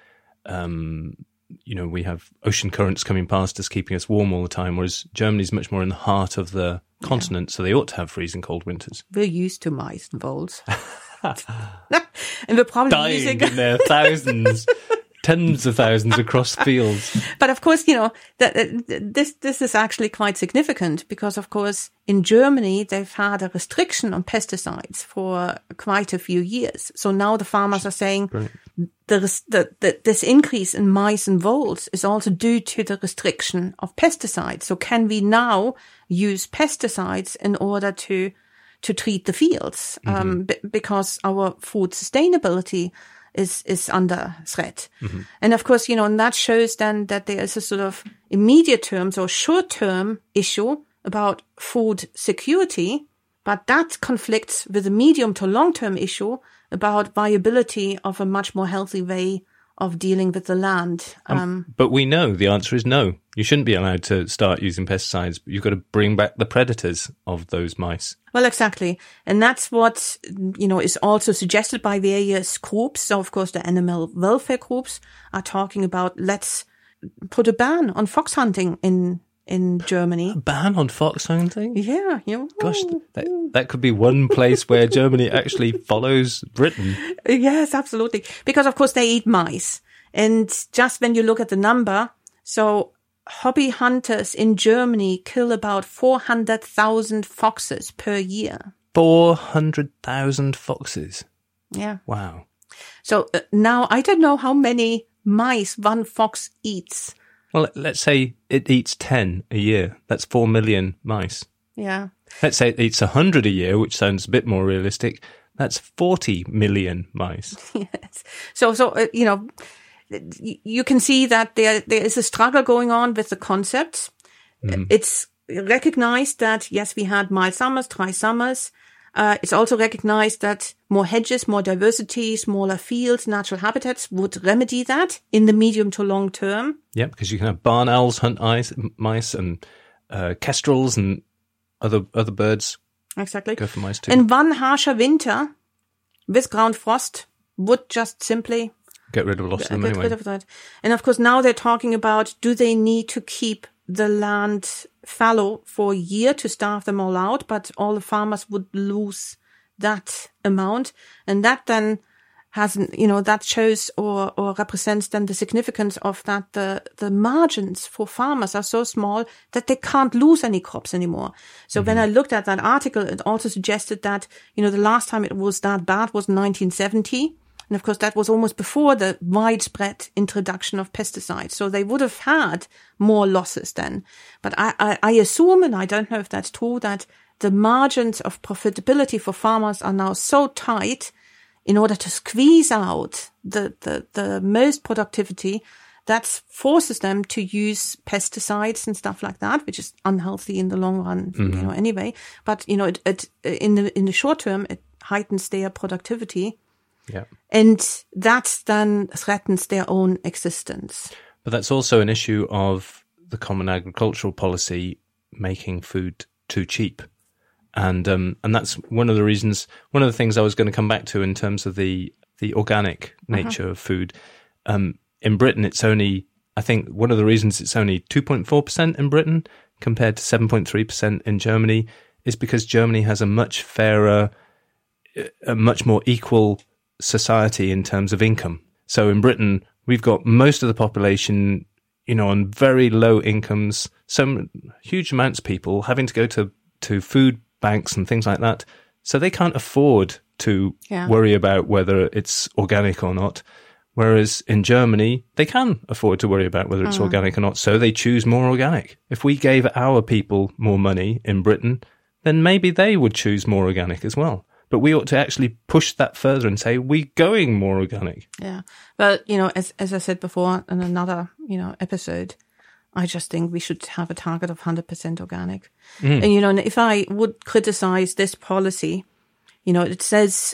we have ocean currents coming past us, keeping us warm all the time, whereas Germany's much more in the heart of the continent, so they ought to have freezing cold winters. We're used to mice and voles. And we're probably dying in their thousands, tens of thousands across fields. But of course, this is actually quite significant because, of course, in Germany they've had a restriction on pesticides for quite a few years. So now the farmers are saying this increase in mice and voles is also due to the restriction of pesticides. So can we now use pesticides in order to treat the fields, because our food sustainability is under threat. Mm-hmm. And of course, and that shows then that there is a sort of immediate terms or short-term issue about food security, but that conflicts with a medium to long-term issue about viability of a much more healthy way of dealing with the land. But we know the answer is no. You shouldn't be allowed to start using pesticides. You've got to bring back the predators of those mice. Well, exactly. And that's what, is also suggested by various groups. So, of course, the animal welfare groups are talking about let's put a ban on fox hunting in Germany. A ban on fox hunting? Yeah. Gosh, that could be one place where Germany actually follows Britain. Yes, absolutely. Because, of course, they eat mice. And just when you look at the number, so hobby hunters in Germany kill about 400,000 foxes per year. 400,000 foxes? Yeah. Wow. So now I don't know how many mice one fox eats. Well, let's say it eats 10 a year. That's 4 million mice. Yeah. Let's say it eats 100 a year, which sounds a bit more realistic. That's 40 million mice. Yes. So you can see that there is a struggle going on with the concepts. Mm-hmm. It's recognized that, yes, we had mild summers, dry summers. It's also recognized that more hedges, more diversity, smaller fields, natural habitats would remedy that in the medium to long term. Yeah, because you can have barn owls hunt mice and kestrels and other birds. Exactly. Go for mice too. And one harsher winter with ground frost would just simply get rid of a lot of them get anyway. rid of that. And of course, now they're talking about, do they need to keep the land fallow for a year to starve them all out? But all the farmers would lose that amount. And that then that shows or represents then the significance of that the margins for farmers are so small that they can't lose any crops anymore. So when I looked at that article, it also suggested that, the last time it was that bad was 1970. And of course, that was almost before the widespread introduction of pesticides. So they would have had more losses then. But I assume, and I don't know if that's true, that the margins of profitability for farmers are now so tight in order to squeeze out the most productivity, that forces them to use pesticides and stuff like that, which is unhealthy in the long run, anyway. But, it in the short term, it heightens their productivity. Yeah. And that then threatens their own existence. But that's also an issue of the common agricultural policy making food too cheap. And that's one of the things I was going to come back to in terms of the organic nature of food. In Britain, it's only, I think one of the reasons it's only 2.4% in Britain compared to 7.3% in Germany is because Germany has a much fairer, a much more equal society in terms of income. So in Britain, we've got most of the population, on very low incomes, some huge amounts of people having to go to food banks and things like that. So they can't afford to worry about whether it's organic or not. Whereas in Germany, they can afford to worry about whether it's organic or not. So they choose more organic. If we gave our people more money in Britain, then maybe they would choose more organic as well. But we ought to actually push that further and say, we're going more organic. Yeah. But, as I said before in another, episode, I just think we should have a target of 100% organic. And, and if I would criticize this policy, it says,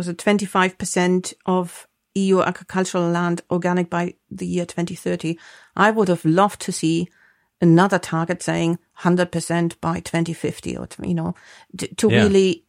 25% of EU agricultural land organic by the year 2030. I would have loved to see another target saying 100% by 2050 or, to really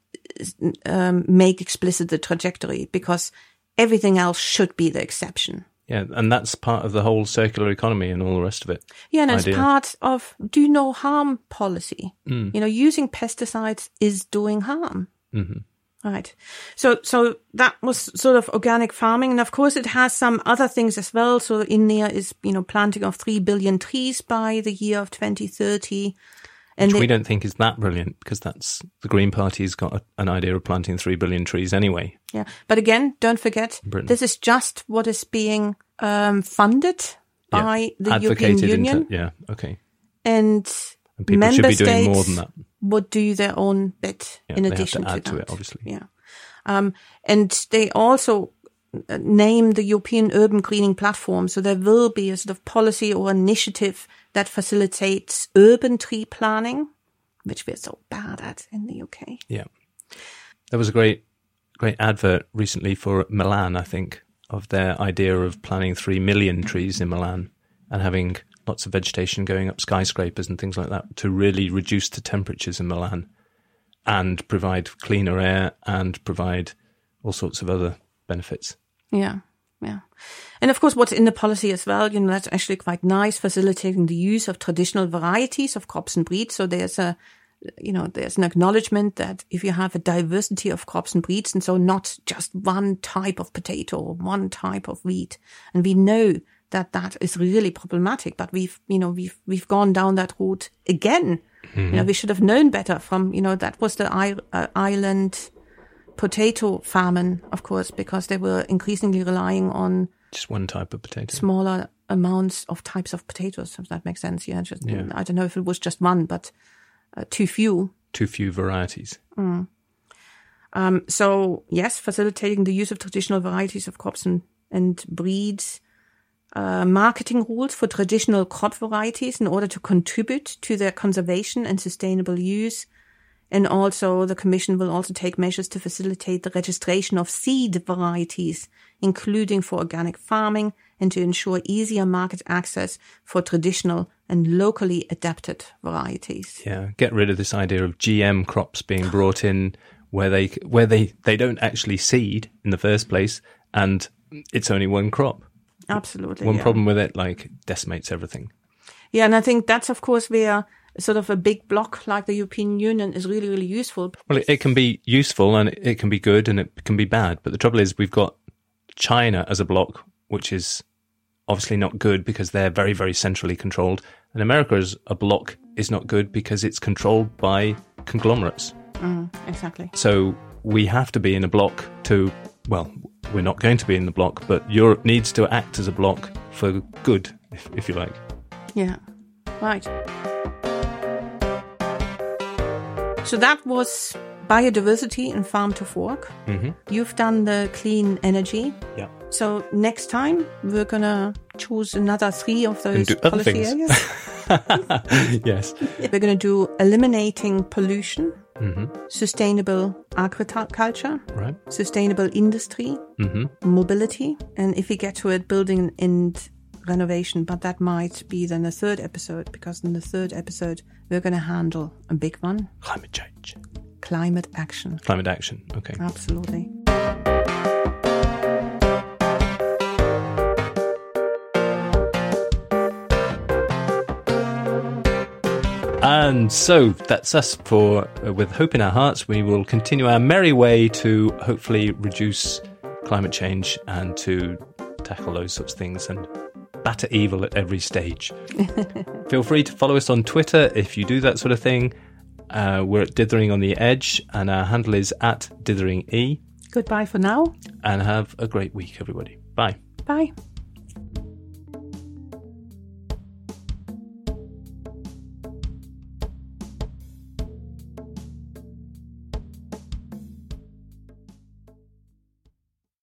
make explicit the trajectory, because everything else should be the exception. Yeah, and that's part of the whole circular economy and all the rest of it. Yeah, and it's part of do no harm policy. Using pesticides is doing harm. Mm-hmm. Right. So that was sort of organic farming. And of course, it has some other things as well. So in there is, planting of 3 billion trees by the year of 2030. And which we don't think is that brilliant, because that's the Green Party's got an idea of planting 3 billion trees anyway. Yeah. But again, don't forget, this is just what is being funded by the European Union. Okay. And people member should be doing states more than that. Would do their own bit in addition they have to add to that. To it, obviously. Yeah. And they also name the European Urban Greening Platform. So there will be a sort of policy or initiative that facilitates urban tree planning, which we're so bad at in the UK. Yeah. There was a great advert recently for Milan, I think, of their idea of planting 3 million trees in Milan and having lots of vegetation going up skyscrapers and things like that to really reduce the temperatures in Milan and provide cleaner air and provide all sorts of other benefits. Yeah. And of course, what's in the policy as well, that's actually quite nice, facilitating the use of traditional varieties of crops and breeds. So there's an acknowledgement that if you have a diversity of crops and breeds, and so not just one type of potato or one type of wheat, and we know that is really problematic, but we've gone down that route again. Mm-hmm. We should have known better from, that was the island potato famine, of course, because they were increasingly relying on just one type of potato, smaller amounts of types of potatoes, if that makes sense. I don't know if it was just one, but too few varieties. So yes, facilitating the use of traditional varieties of crops and breeds, marketing rules for traditional crop varieties in order to contribute to their conservation and sustainable use. And also the Commission will also take measures to facilitate the registration of seed varieties, including for organic farming, and to ensure easier market access for traditional and locally adapted varieties. Yeah, get rid of this idea of GM crops being brought in where they don't actually seed in the first place, and it's only one crop. Absolutely. One problem with it, like, decimates everything. Yeah, and I think that's, of course, where sort of a big bloc like the European Union is really, really useful. Well, it can be useful and it can be good and it can be bad. But the trouble is we've got China as a bloc, which is obviously not good because they're very, very centrally controlled. And America as a bloc is not good because it's controlled by conglomerates. Exactly. So we have to be in a bloc to, well, we're not going to be in the bloc, but Europe needs to act as a bloc for good, if you like. Yeah, right. So that was biodiversity and farm to fork. Mm-hmm. You've done the clean energy. Yeah. So next time we're going to choose another 3 of those policy areas. Yes. We're going to do eliminating pollution, mm-hmm. sustainable agriculture, right. sustainable industry, mm-hmm. mobility, and if we get to it, building and renovation. But that might be then the 3rd episode, because in the 3rd episode, we're going to handle a big one. Climate change. Climate action. Climate action, okay. Absolutely. And so that's us for With Hope in Our Hearts. We will continue our merry way to hopefully reduce climate change and to tackle those sorts of things and batter evil at every stage. Feel free to follow us on Twitter if you do that sort of thing. We're at Dithering on the Edge and our handle is @DitheringE. Goodbye for now. And have a great week, everybody. Bye. Bye.